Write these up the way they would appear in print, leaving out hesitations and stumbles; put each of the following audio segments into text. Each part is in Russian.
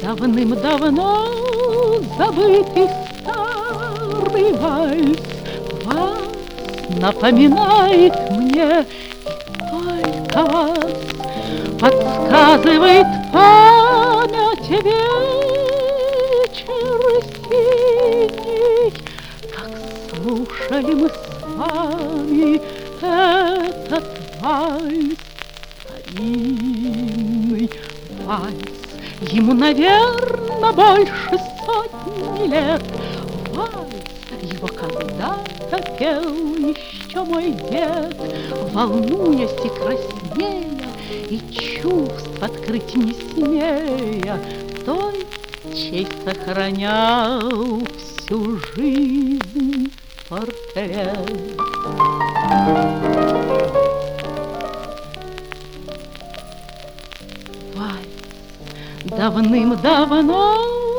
Давным-давно забытый старый вальс вас напоминает мне, и только вас подсказывает память вечер синий, как слушали мы с вами этот вальс, старинный вальс. Ему, наверно, больше сотни лет. Вальс его когда-то пел еще мой дед, волнуясь и краснея, и чувств открыть не смея, той честь сохранял всю жизнь портрет. Давным-давно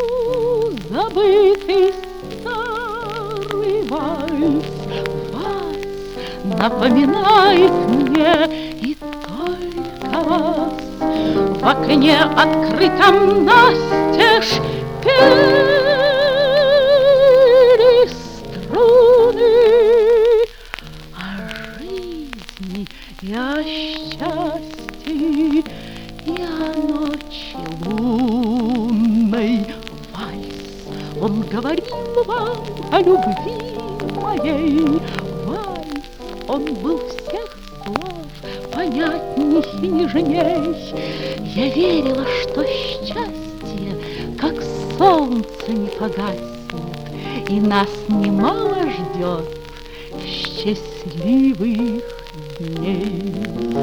забытый старый вальс вас напоминает мне, и только вас. В окне открытом настежь пели струны о жизни и о счастье, и о ночи лунной. Вальс, он говорил вам о любви моей. Вальс, он был всех слов понятней и нежней. Я верила, что счастье, как солнце, не погаснет, и нас немало ждет счастливых дней.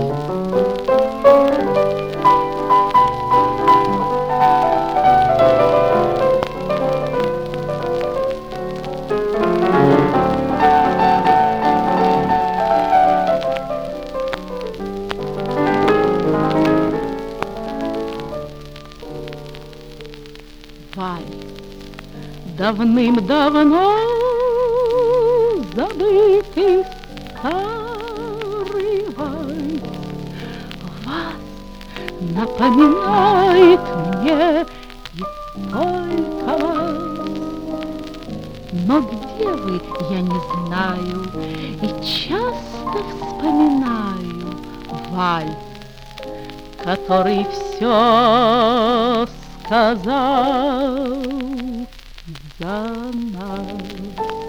Вальс, давным-давно забытый старый вальс вас напоминает мне, и только вас. Но где вы, я не знаю, и часто вспоминаю вальс, который все сказал за нас.